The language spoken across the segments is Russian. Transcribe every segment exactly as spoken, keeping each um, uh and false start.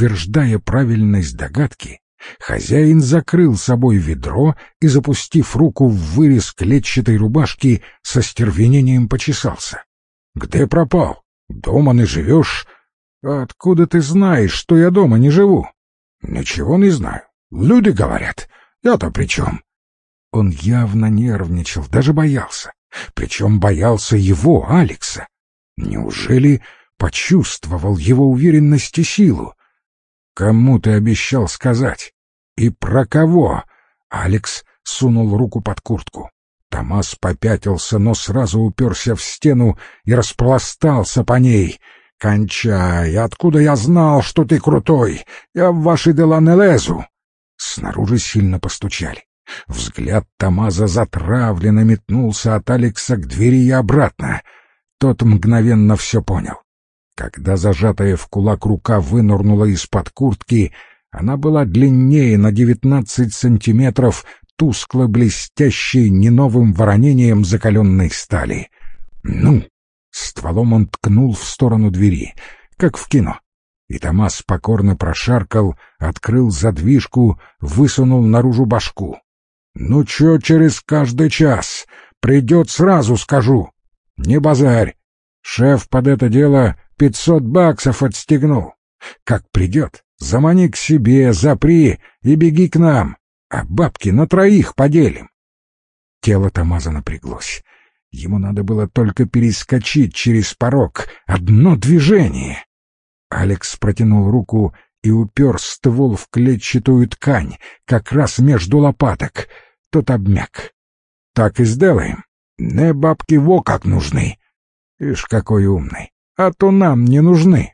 Подтверждая правильность догадки, хозяин закрыл собой ведро и, запустив руку в вырез клетчатой рубашки, со стервенением почесался. — Где пропал? Дома не живешь? — Откуда ты знаешь, что я дома не живу? — Ничего не знаю. Люди говорят. Я-то при чем? Он явно нервничал, даже боялся. Причем боялся его, Алекса. Неужели почувствовал его уверенность и силу? «Кому ты обещал сказать? И про кого?» Алекс сунул руку под куртку. Томас попятился, но сразу уперся в стену и распластался по ней. «Кончай! Откуда я знал, что ты крутой? Я в ваши дела не лезу!» Снаружи сильно постучали. Взгляд Томаза затравленно метнулся от Алекса к двери и обратно. Тот мгновенно все понял. Когда зажатая в кулак рука вынырнула из-под куртки, она была длиннее на девятнадцать сантиметров, тускло блестящей неновым воронением закаленной стали. «Ну!» — стволом он ткнул в сторону двери, как в кино. И Томас покорно прошаркал, открыл задвижку, высунул наружу башку. «Ну чё через каждый час? Придет, сразу скажу. Не базарь. Шеф под это дело пятьсот баксов отстегнул. Как придет, замани к себе, запри и беги к нам, а бабки на троих поделим». Тело Томаза напряглось. Ему надо было только перескочить через порог. Одно движение. Алекс протянул руку и упер ствол в клетчатую ткань, как раз между лопаток. Тот обмяк. «Так и сделаем. Не бабки во как нужны. Ишь, какой умный. А то нам не нужны».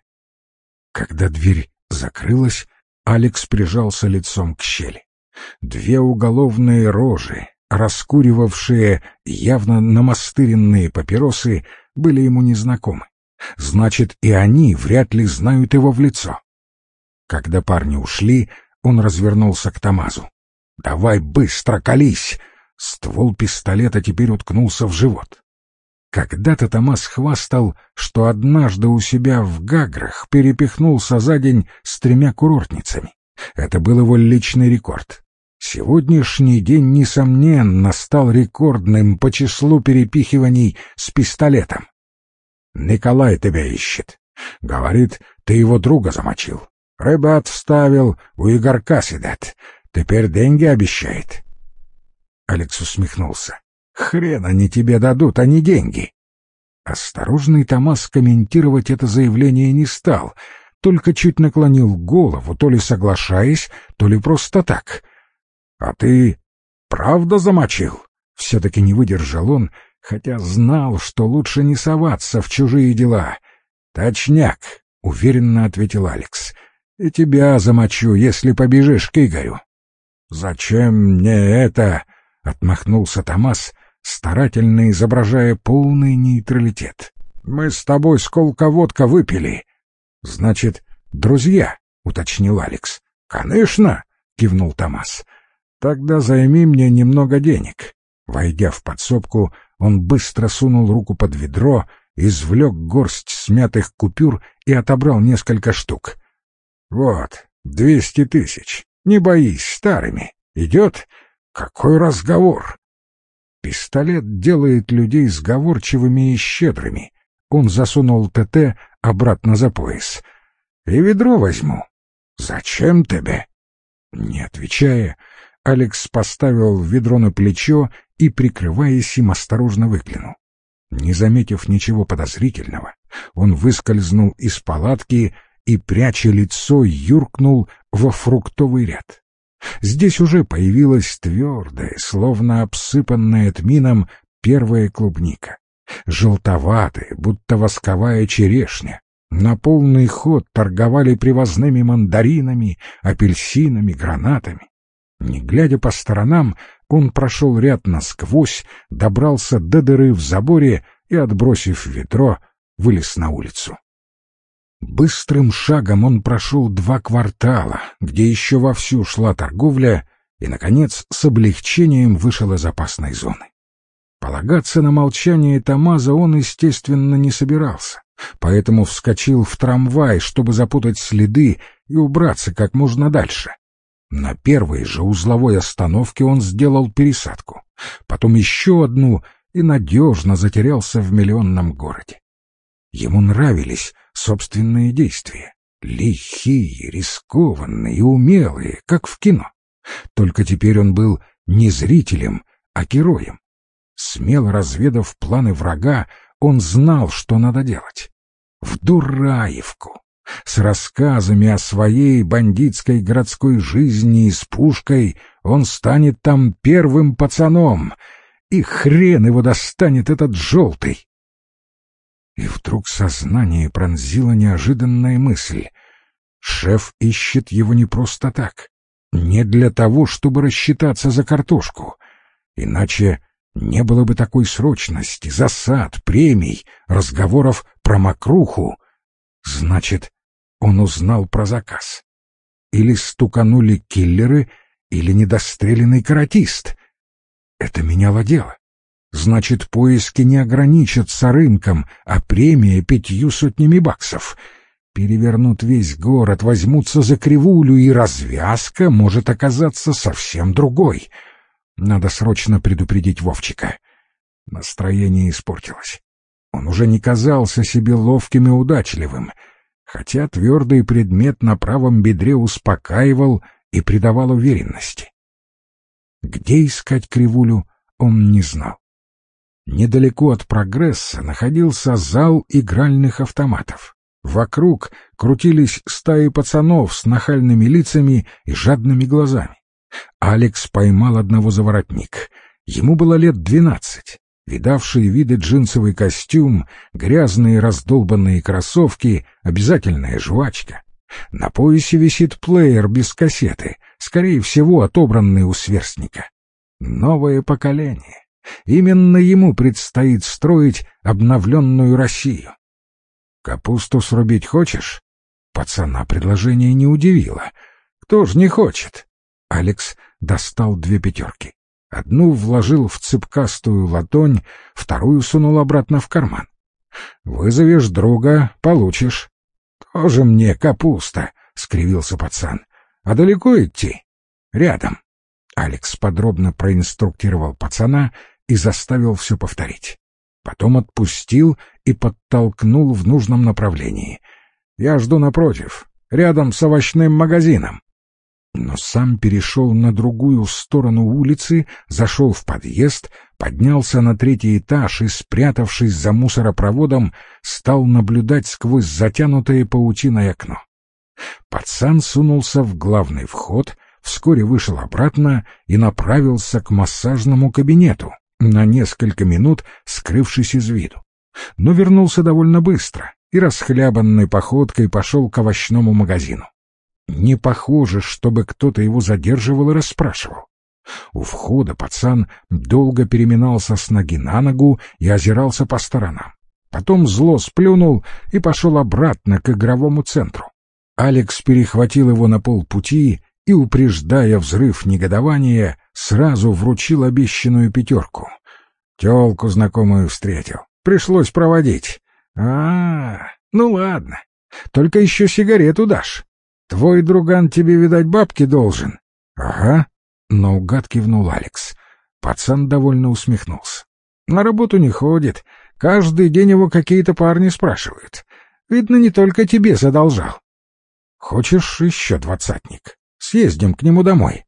Когда дверь закрылась, Алекс прижался лицом к щели. Две уголовные рожи, раскуривавшие явно намастыренные папиросы, были ему незнакомы. Значит, и они вряд ли знают его в лицо. Когда парни ушли, он развернулся к Томазу. «Давай быстро колись!» Ствол пистолета теперь уткнулся в живот. Когда-то Томас хвастал, что однажды у себя в Гаграх перепихнулся за день с тремя курортницами. Это был его личный рекорд. Сегодняшний день, несомненно, стал рекордным по числу перепихиваний с пистолетом. «Николай тебя ищет. Говорит, ты его друга замочил. Ребят вставил, у Игорька сидят. Теперь деньги обещает». Алекс усмехнулся. «Хрен они тебе дадут, а не деньги». Осторожный Томас комментировать это заявление не стал, только чуть наклонил голову, то ли соглашаясь, то ли просто так. «А ты правда замочил?» Все-таки не выдержал он, хотя знал, что лучше не соваться в чужие дела. «Точняк», — уверенно ответил Алекс. «И тебя замочу, если побежишь к Игорю». «Зачем мне это?» — отмахнулся Томас, старательно изображая полный нейтралитет. «Мы с тобой сколько водка выпили». «Значит, друзья?» — уточнил Алекс. «Конечно!» — кивнул Томас. «Тогда займи мне немного денег». Войдя в подсобку, он быстро сунул руку под ведро, извлек горсть смятых купюр и отобрал несколько штук. «Вот, двести тысяч. Не боись, старыми. Идет? Какой разговор?» Пистолет делает людей сговорчивыми и щедрыми. Он засунул ТТ обратно за пояс. «И ведро возьму». «Зачем тебе?» Не отвечая, Алекс поставил ведро на плечо и, прикрываясь им, осторожно выглянул. Не заметив ничего подозрительного, он выскользнул из палатки и, пряча лицо, юркнул во фруктовый ряд. Здесь уже появилась твердая, словно обсыпанная тмином, первая клубника. Желтоватая, будто восковая черешня. На полный ход торговали привозными мандаринами, апельсинами, гранатами. Не глядя по сторонам, он прошел ряд насквозь, добрался до дыры в заборе и, отбросив ведро, вылез на улицу. Быстрым шагом он прошел два квартала, где еще вовсю шла торговля, и, наконец, с облегчением вышел из опасной зоны. Полагаться на молчание Томаза он, естественно, не собирался. поэтому вскочил в трамвай, чтобы запутать следы и убраться как можно дальше. На первой же узловой остановке он сделал пересадку, потом еще одну и надежно затерялся в миллионном городе. Ему нравились собственные действия, лихие, рискованные и умелые, как в кино. Только теперь он был не зрителем, а героем. Смело разведав планы врага, он знал, что надо делать. В Дураевку, с рассказами о своей бандитской городской жизни и с пушкой, он станет там первым пацаном, и хрен его достанет этот желтый. И вдруг сознание пронзила неожиданная мысль. Шеф ищет его не просто так, не для того, чтобы рассчитаться за картошку, иначе не было бы такой срочности, засад, премий, разговоров про мокруху. Значит, он узнал про заказ. Или стуканули киллеры, или недостреленный каратист. Это меняло дело. Значит, поиски не ограничатся рынком, а премия пятью сотнями баксов. Перевернут весь город, возьмутся за кривулю, и развязка может оказаться совсем другой. Надо срочно предупредить Вовчика. Настроение испортилось. Он уже не казался себе ловким и удачливым, хотя твердый предмет на правом бедре успокаивал и придавал уверенности. Где искать кривулю, он не знал. Недалеко от «Прогресса» находился зал игральных автоматов. Вокруг крутились стаи пацанов с нахальными лицами и жадными глазами. Алекс поймал одного за воротник. Ему было лет двенадцать. Видавшие виды джинсовый костюм, грязные раздолбанные кроссовки, обязательная жвачка. На поясе висит плеер без кассеты, скорее всего, отобранный у сверстника. Новое поколение. Именно ему предстоит строить обновленную Россию. «Капусту срубить хочешь?» Пацана предложение не удивило. «Кто ж не хочет?» Алекс достал две пятерки. Одну вложил в цепкастую ладонь, вторую сунул обратно в карман. «Вызовешь друга — получишь». «Тоже мне капуста», — скривился пацан. «А далеко идти?» «Рядом». Алекс подробно проинструктировал пацана и заставил все повторить. Потом отпустил и подтолкнул в нужном направлении. «Я жду напротив, рядом с овощным магазином». Но сам перешел на другую сторону улицы, зашел в подъезд, поднялся на третий этаж и, спрятавшись за мусоропроводом, стал наблюдать сквозь затянутое паутиной окно. Пацан сунулся в главный вход, вскоре вышел обратно и направился к массажному кабинету, на несколько минут скрывшись из виду. Но вернулся довольно быстро и расхлябанной походкой пошел к овощному магазину. Не похоже, чтобы кто-то его задерживал и расспрашивал. У входа пацан долго переминался с ноги на ногу и озирался по сторонам. Потом зло сплюнул и пошел обратно к игровому центру. Алекс перехватил его на полпути и, упреждая взрыв негодования, сразу вручил обещанную пятерку. Тёлку знакомую встретил. Пришлось проводить. А, ну ладно. Только еще сигарету дашь. Твой друган тебе, видать, бабки должен. Ага. Наугад кивнул Алекс. Пацан довольно усмехнулся. На работу не ходит. Каждый день его какие-то парни спрашивают. Видно, не только тебе задолжал. Хочешь еще двадцатник? Съездим к нему домой.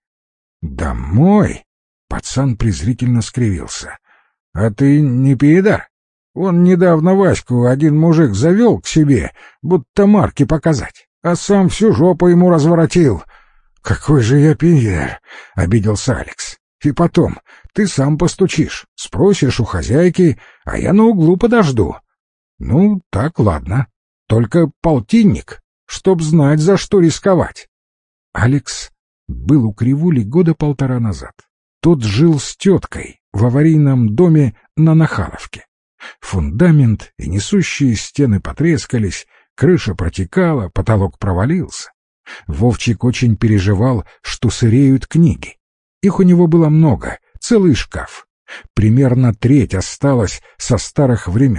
Домой? Пацан презрительно скривился. А ты не пидар? Он недавно Ваську один мужик завел к себе, будто марки показать, а сам всю жопу ему разворотил. Какой же я пидар, обиделся Алекс. И потом, ты сам постучишь, спросишь у хозяйки, а я на углу подожду. Ну, так, ладно. Только полтинник, чтоб знать, за что рисковать. Алекс был у Кривули года полтора назад. Тот жил с теткой в аварийном доме на Нахаловке. Фундамент и несущие стены потрескались, крыша протекала, потолок провалился. Вовчик очень переживал, что сыреют книги. Их у него было много, целый шкаф. Примерно треть осталась со старых времен.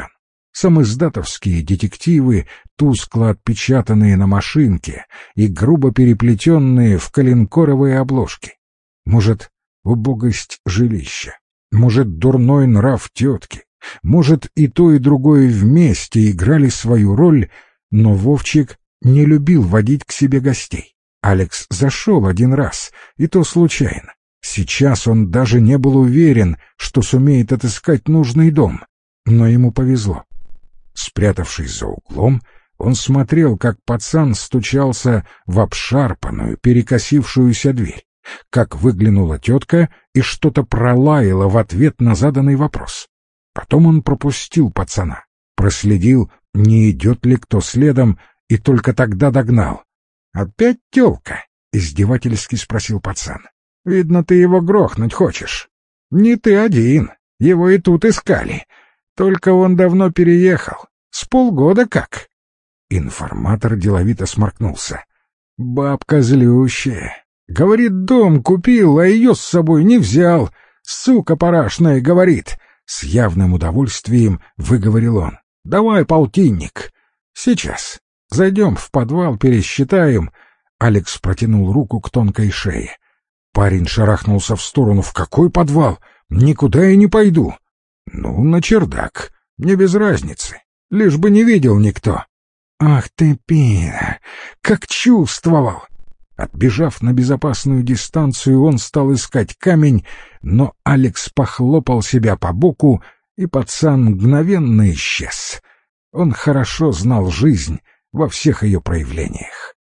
Самиздатовские детективы, тускло отпечатанные на машинке и грубо переплетенные в коленкоровые обложки. Может, убогость жилища, может, дурной нрав тетки, может, и то, и другое вместе играли свою роль, но Вовчик не любил водить к себе гостей. Алекс зашел один раз, и то случайно. Сейчас он даже не был уверен, что сумеет отыскать нужный дом, но ему повезло. Спрятавшись за углом, он смотрел, как пацан стучался в обшарпанную, перекосившуюся дверь, как выглянула тетка и что-то пролаяла в ответ на заданный вопрос. Потом он пропустил пацана, проследил, не идет ли кто следом, и только тогда догнал. «Опять тёлка?» — издевательски спросил пацан. «Видно, ты его грохнуть хочешь. Не ты один, его и тут искали. Только он давно переехал. С полгода как?» Информатор деловито сморкнулся. «Бабка злющая. Говорит, дом купил, а ее с собой не взял. Сука парашная, говорит». С явным удовольствием выговорил он. «Давай полтинник». «Сейчас. Зайдем в подвал, пересчитаем». Алекс протянул руку к тонкой шее. Парень шарахнулся в сторону. «В какой подвал? Никуда я не пойду». «Ну, на чердак. Мне без разницы. Лишь бы не видел никто». «Ах ты, пина! Как чувствовал!» Отбежав на безопасную дистанцию, он стал искать камень, но Алекс похлопал себя по боку, и пацан мгновенно исчез. Он хорошо знал жизнь во всех ее проявлениях.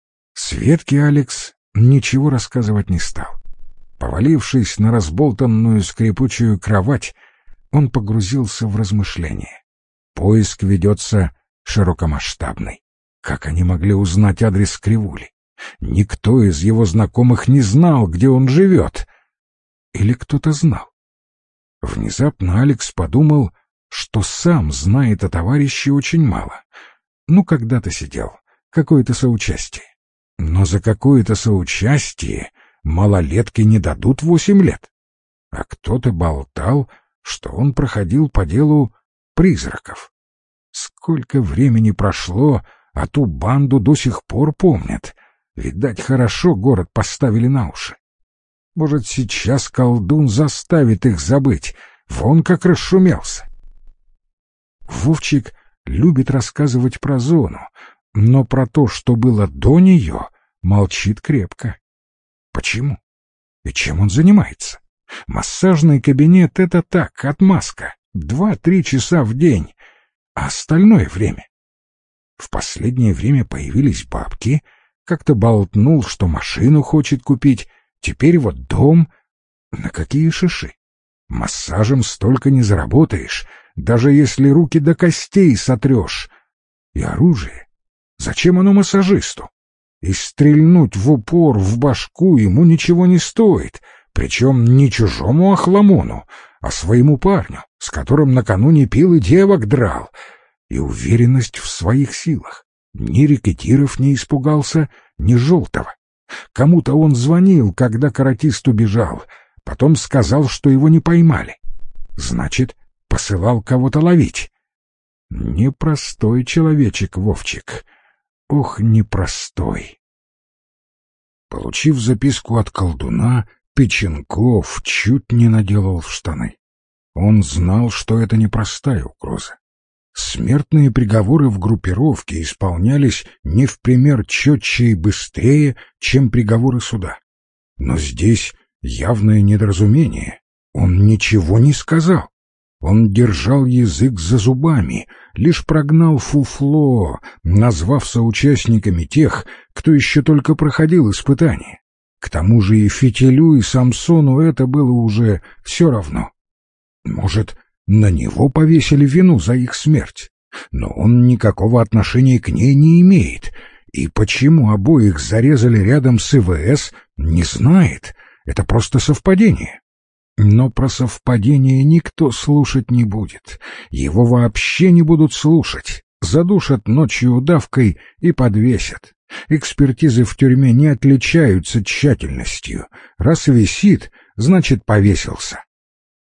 Светке Алекс ничего рассказывать не стал. Повалившись на разболтанную скрипучую кровать, он погрузился в размышления. Поиск ведется широкомасштабный. Как они могли узнать адрес Кривули? Никто из его знакомых не знал, где он живет. Или кто-то знал? Внезапно Алекс подумал, что сам знает о товарище очень мало. Ну, когда-то сидел, какое-то соучастие. Но за какое-то соучастие малолетки не дадут восемь лет. А кто-то болтал, что он проходил по делу призраков. Сколько времени прошло, а ту банду до сих пор помнят. Видать, хорошо город поставили на уши. Может, сейчас колдун заставит их забыть. Вон как расшумелся. Вовчик любит рассказывать про зону, но про то, что было до нее, молчит крепко. Почему? И чем он занимается? Массажный кабинет — это так, отмазка. Два-три часа в день. А остальное время? В последнее время появились бабки. Как-то болтнул, что машину хочет купить. Теперь вот дом. На какие шиши? Массажем столько не заработаешь, даже если руки до костей сотрешь. И оружие. Зачем оно массажисту? И стрельнуть в упор в башку ему ничего не стоит, причем не чужому охламону, а своему парню, с которым накануне пил и девок драл. И уверенность в своих силах. Ни рекетиров не испугался, ни желтого. Кому-то он звонил, когда каратист убежал, потом сказал, что его не поймали. Значит, посылал кого-то ловить. Непростой человечек, Вовчик. Ох, непростой. Получив записку от колдуна, Печенков чуть не наделал в штаны. Он знал, что это непростая угроза. Смертные приговоры в группировке исполнялись не в пример четче и быстрее, чем приговоры суда. Но здесь явное недоразумение. Он ничего не сказал. Он держал язык за зубами, лишь прогнал фуфло, назвав соучастниками тех, кто еще только проходил испытания. К тому же и Фитилю, и Самсону это было уже все равно. Может, на него повесили вину за их смерть, но он никакого отношения к ней не имеет, и почему обоих зарезали рядом с ИВС, не знает, это просто совпадение. Но про совпадение никто слушать не будет, его вообще не будут слушать, задушат ночью удавкой и подвесят. Экспертизы в тюрьме не отличаются тщательностью, раз висит, значит повесился.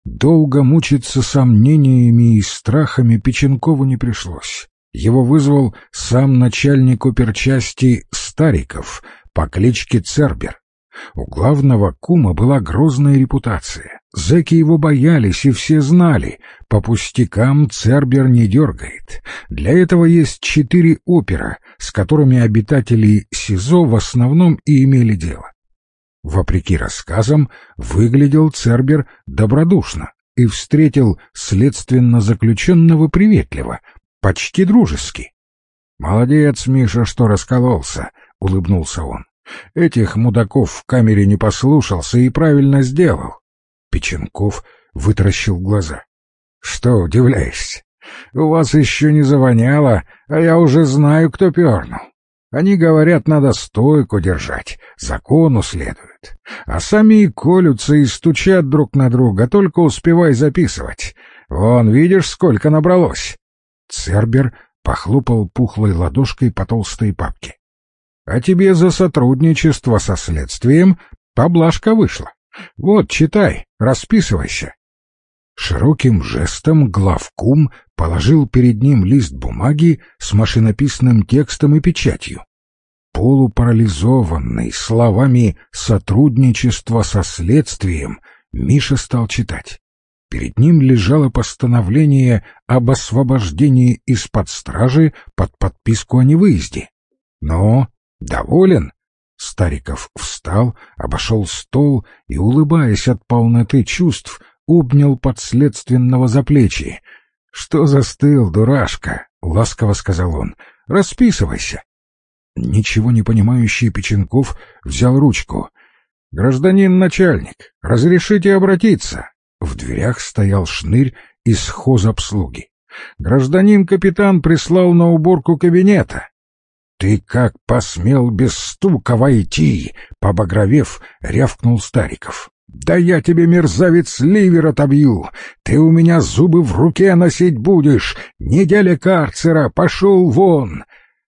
Долго мучиться сомнениями и страхами Печенкову не пришлось. Его вызвал сам начальник оперчасти Стариков по кличке Цербер. У главного кума была грозная репутация. Зэки его боялись, и все знали, по пустякам Цербер не дергает. Для этого есть четыре опера, с которыми обитатели СИЗО в основном и имели дело. Вопреки рассказам, выглядел Цербер добродушно и встретил следственно заключенного приветливо, почти дружески. «Молодец, Миша, что раскололся», — улыбнулся он. «Этих мудаков в камере не послушался и правильно сделал». Печенков вытаращил глаза. «Что удивляешься? У вас еще не завоняло, а я уже знаю, кто пернул. Они говорят, надо стойку держать, закону следует. А сами и колются, и стучат друг на друга, только успевай записывать. Вон, видишь, сколько набралось». Цербер похлопал пухлой ладошкой по толстой папке. «А тебе за сотрудничество со следствием поблажка вышла. Вот, читай, расписывайся». Широким жестом главкум положил перед ним лист бумаги с машинописным текстом и печатью. Полупарализованный словами «сотрудничество со следствием», Миша стал читать. Перед ним лежало постановление об освобождении из-под стражи под подписку о невыезде. «Но доволен?» Стариков встал, обошел стол и, улыбаясь от полноты чувств, обнял подследственного за плечи. «Что застыл, дурашка?» — ласково сказал он. «Расписывайся». Ничего не понимающий Печенков взял ручку. «Гражданин начальник, разрешите обратиться?» В дверях стоял шнырь из хозобслуги. «Гражданин капитан прислал на уборку кабинета». «Ты как посмел без стука войти?» — побагровев, рявкнул Стариков. «Да я тебе, мерзавец, ливер отобью! Ты у меня зубы в руке носить будешь! Неделя карцера! Пошел вон!»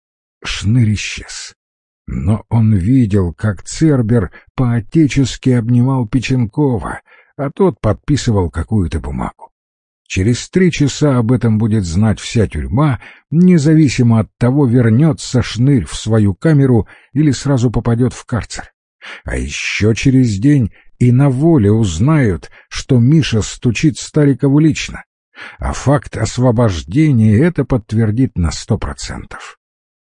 Шнырь исчез. Но он видел, как Цербер по-отечески обнимал Печенкова, а тот подписывал какую-то бумагу. Через три часа об этом будет знать вся тюрьма, независимо от того, вернется Шнырь в свою камеру или сразу попадет в карцер. А еще через день и на воле узнают, что Миша стучит Старикову лично. А факт освобождения это подтвердит на сто процентов.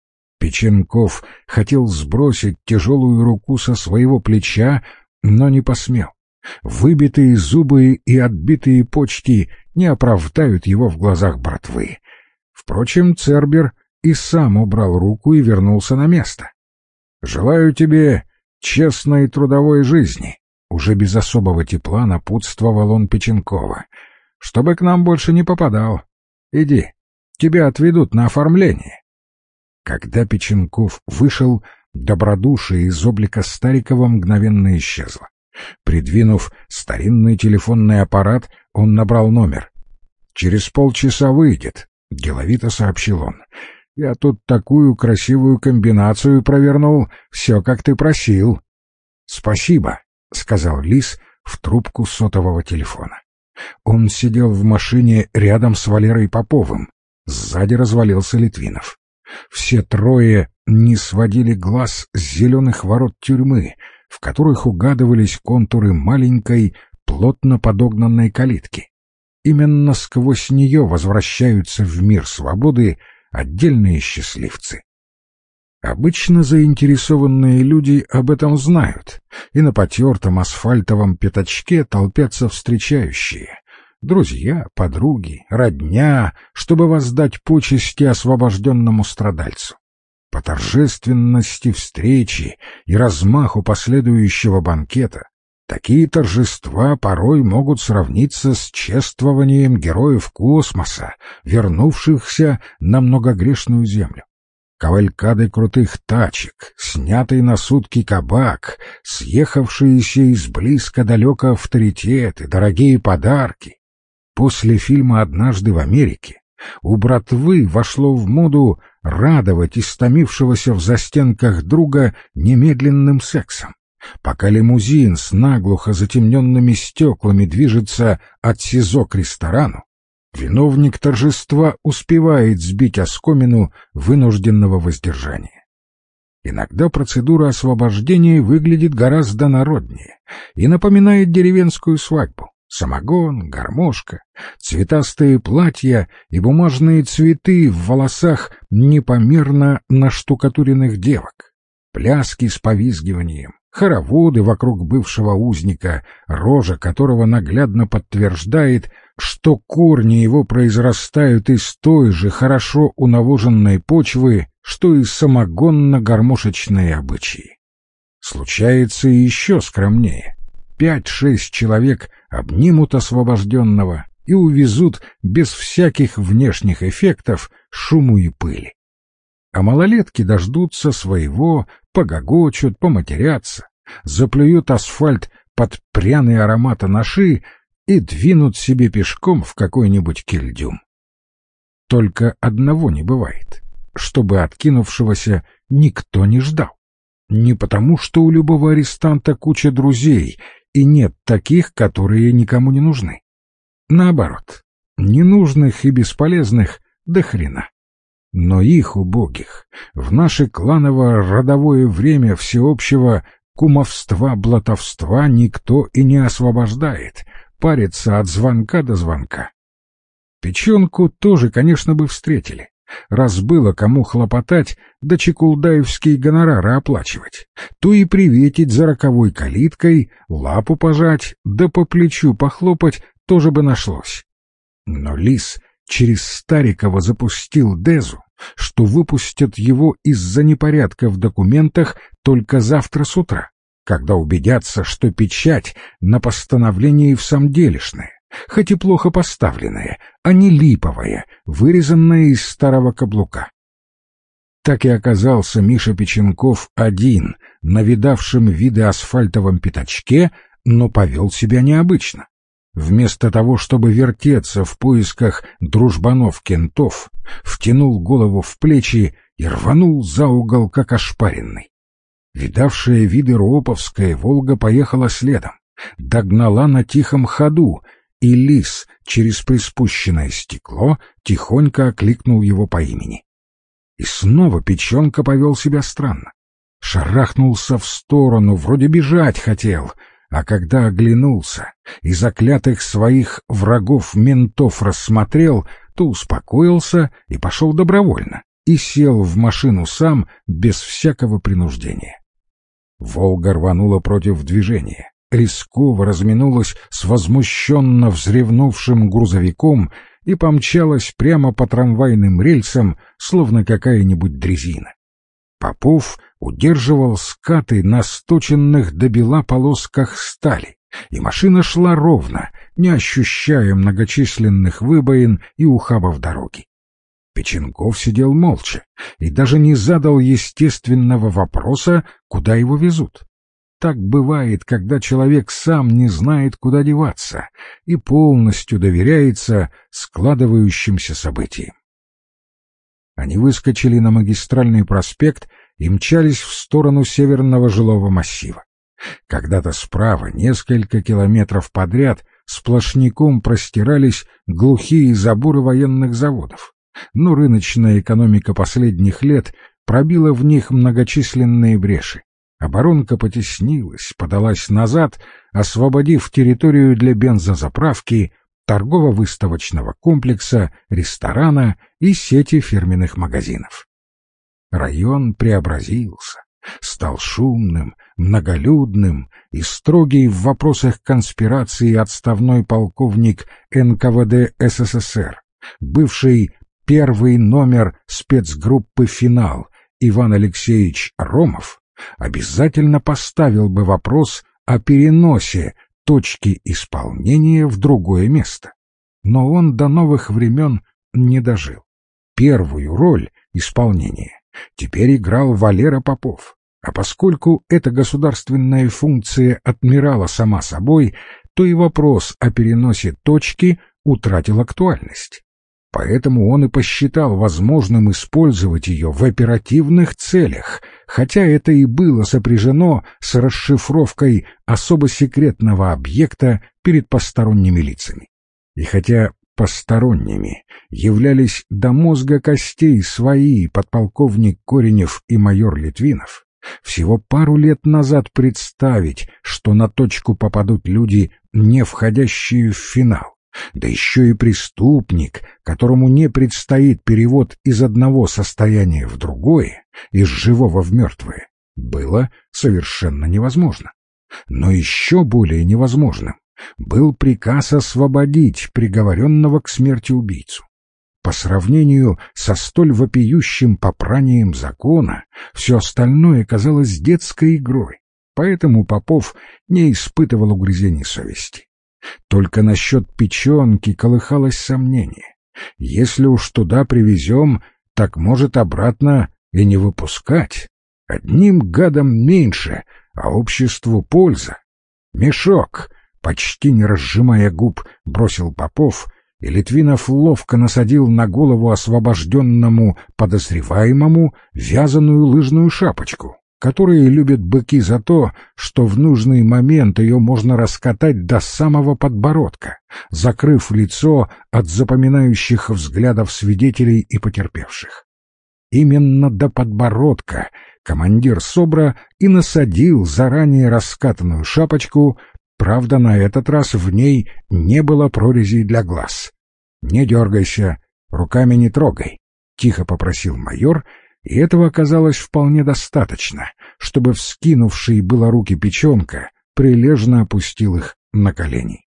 Печенков хотел сбросить тяжелую руку со своего плеча, но не посмел. Выбитые зубы и отбитые почки не оправдают его в глазах братвы. Впрочем, Цербер и сам убрал руку и вернулся на место. «Желаю тебе честной трудовой жизни», — уже без особого тепла напутствовал он Печенкова. «Чтобы к нам больше не попадал. Иди, тебя отведут на оформление». Когда Печенков вышел, добродушие из облика Старикова мгновенно исчезло. Придвинув старинный телефонный аппарат, он набрал номер. «Через полчаса выйдет», — деловито сообщил он. «Я тут такую красивую комбинацию провернул, все, как ты просил». «Спасибо», — сказал Лис в трубку сотового телефона. Он сидел в машине рядом с Валерой Поповым. Сзади развалился Литвинов. Все трое не сводили глаз с зеленых ворот тюрьмы, в которых угадывались контуры маленькой, плотно подогнанной калитки. Именно сквозь нее возвращаются в мир свободы отдельные счастливцы. Обычно заинтересованные люди об этом знают, и на потертом асфальтовом пятачке толпятся встречающие. Друзья, подруги, родня, чтобы воздать почести освобожденному страдальцу. По торжественности встречи и размаху последующего банкета такие торжества порой могут сравниться с чествованием героев космоса, вернувшихся на многогрешную землю. Кавалькады крутых тачек, снятый на сутки кабак, съехавшиеся из близко-далеко авторитеты, дорогие подарки. После фильма «Однажды в Америке» у братвы вошло в моду радовать истомившегося в застенках друга немедленным сексом, Пока лимузин с наглухо затемненными стеклами движется от СИЗО к ресторану, виновник торжества успевает сбить оскомину вынужденного воздержания. Иногда процедура освобождения выглядит гораздо народнее и напоминает деревенскую свадьбу. Самогон, гармошка, цветастые платья и бумажные цветы в волосах непомерно наштукатуренных девок, пляски с повизгиванием, хороводы вокруг бывшего узника, рожа которого наглядно подтверждает, что корни его произрастают из той же хорошо унавоженной почвы, что и самогонно-гармошечные обычаи. Случается и еще скромнее. Пять-шесть человек обнимут освобожденного и увезут без всяких внешних эффектов, шуму и пыли. А малолетки дождутся своего, погогочут, поматерятся, заплюют асфальт под пряный аромат анаши и двинут себе пешком в какой-нибудь кильдюм. Только одного не бывает, чтобы откинувшегося никто не ждал. Не потому, что у любого арестанта куча друзей, и нет таких, которые никому не нужны. Наоборот, ненужных и бесполезных до хрена. Но их, убогих, в наше кланово-родовое время всеобщего кумовства-блатовства никто и не освобождает, парится от звонка до звонка. Печенку тоже, конечно, бы встретили, раз было кому хлопотать да чекулдаевские гонорары оплачивать, то и приветить за роковой калиткой, лапу пожать да по плечу похлопать тоже бы нашлось. Но лис через Старикова запустил Дезу, что выпустят его из-за непорядка в документах только завтра с утра, когда убедятся, что печать на постановлении всамделишная, хоть и плохо поставленная, а не липовая, вырезанная из старого каблука. Так и оказался Миша Печенков один, на видавшем виды асфальтовом пятачке, но повел себя необычно. Вместо того, чтобы вертеться в поисках дружбанов-кентов, втянул голову в плечи и рванул за угол, как ошпаренный. Видавшая виды Рооповская «Волга» поехала следом, догнала на тихом ходу, и лис через приспущенное стекло тихонько окликнул его по имени. И снова Печенка повел себя странно. Шарахнулся в сторону, вроде бежать хотел, а когда оглянулся и заклятых своих врагов-ментов рассмотрел, то успокоился и пошел добровольно, и сел в машину сам, без всякого принуждения. «Волга» рванула против движения, рисково разминулась с возмущенно взревнувшим грузовиком и помчалась прямо по трамвайным рельсам, словно какая-нибудь дрезина. Попов удерживал скаты на сточенных до бела полосках стали, и машина шла ровно, не ощущая многочисленных выбоин и ухабов дороги. Печенков сидел молча и даже не задал естественного вопроса, куда его везут. Так бывает, когда человек сам не знает, куда деваться, и полностью доверяется складывающимся событиям. Они выскочили на магистральный проспект и мчались в сторону северного жилого массива. Когда-то справа, несколько километров подряд, сплошняком простирались глухие заборы военных заводов, но рыночная экономика последних лет пробила в них многочисленные бреши. Оборонка потеснилась, подалась назад, освободив территорию для бензозаправки, торгово-выставочного комплекса, ресторана и сети фирменных магазинов. Район преобразился, стал шумным, многолюдным, и строгий в вопросах конспирации отставной полковник эн ка вэ дэ эс эс эс эр, бывший первый номер спецгруппы «Финал» Иван Алексеевич Ромов, обязательно поставил бы вопрос о переносе точки исполнения в другое место. Но он до новых времен не дожил. Первую роль исполнения теперь играл Валера Попов, а поскольку эта государственная функция отмирала сама собой, то и вопрос о переносе точки утратил актуальность. Поэтому он и посчитал возможным использовать ее в оперативных целях, хотя это и было сопряжено с расшифровкой особо секретного объекта перед посторонними лицами. И хотя посторонними являлись до мозга костей свои подполковник Коренев и майор Литвинов, всего пару лет назад представить, что на точку попадут люди, не входящие в финал, да еще и преступник, которому не предстоит перевод из одного состояния в другое, из живого в мертвое, было совершенно невозможно. Но еще более невозможным был приказ освободить приговоренного к смерти убийцу. По сравнению со столь вопиющим попранием закона, все остальное казалось детской игрой, поэтому Попов не испытывал угрызений совести. Только насчет печенки колыхалось сомнение. Если уж туда привезем, так может обратно и не выпускать. Одним гадом меньше, а обществу польза. Мешок, почти не разжимая губ, бросил Попов, и Литвинов ловко насадил на голову освобожденному подозреваемому вязаную лыжную шапочку, которые любят быки за то, что в нужный момент ее можно раскатать до самого подбородка, закрыв лицо от запоминающих взглядов свидетелей и потерпевших. Именно до подбородка командир СОБРа и насадил заранее раскатанную шапочку, правда, на этот раз в ней не было прорезей для глаз. «Не дергайся, руками не трогай», — тихо попросил майор, и этого оказалось вполне достаточно, чтобы вскинувший было руки печенка прилежно опустил их на колени.